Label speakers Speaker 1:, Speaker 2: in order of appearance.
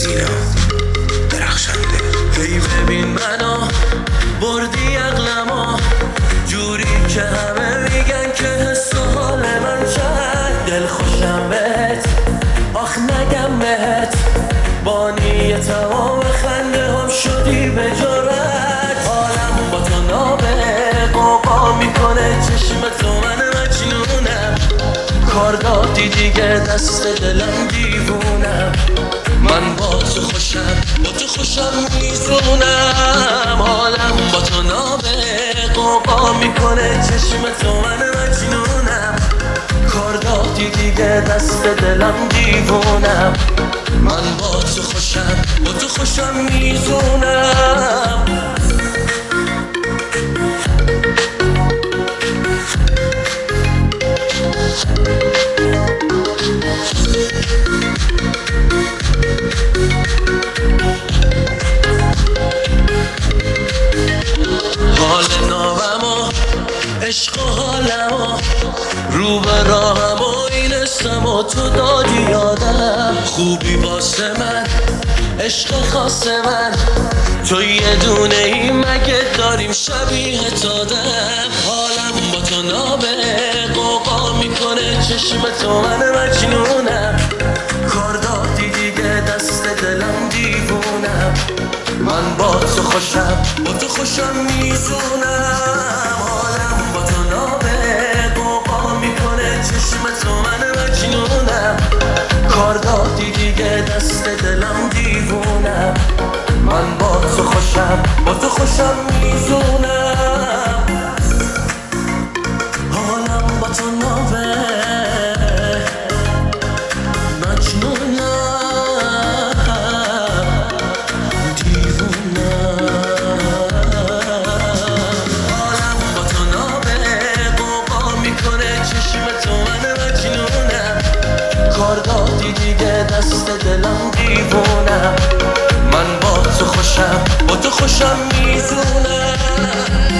Speaker 1: سینا درخشنده.
Speaker 2: هی ببین منو بردی عقلمو جوری که همه میگن که حس و حال من چند دل خوشم بهت آخ نگم بهت بانی تمام خنده هم شدی به جرأت. حالم با تو نابه قوقا میکنه چشم تو من مجنونم کار دادی دیگه دست دلم دیوونم من با تو خوشم میزونم حالم با تو نابه قوقا میکنه چشم تو من مجنونم کار دادی دیگه دست دلم دیوونم من با تو خوشم میزونم. حال نامم و عشق و حالم و رو به راهم و این اسم و تو دادی یادم خوبی واسه من عشق خاص من تو یه دونه ای مگه داریم شبیه تادم. حالم با تو نابه قوقا میکنه چشم تو من مجنونم کار دادی دیگه دست دلم دیوونم من با تو خوشم میزونم حالم با تو نابه قوقا میکنه چشم تو من مجنونم کار دادی دیگه دست دلم دیوونم من با تو خوشم میزونم حالم با تو نابه مجنونم کار دادی دیگه دست دلم دیوونم من با تو خوشم میزونم.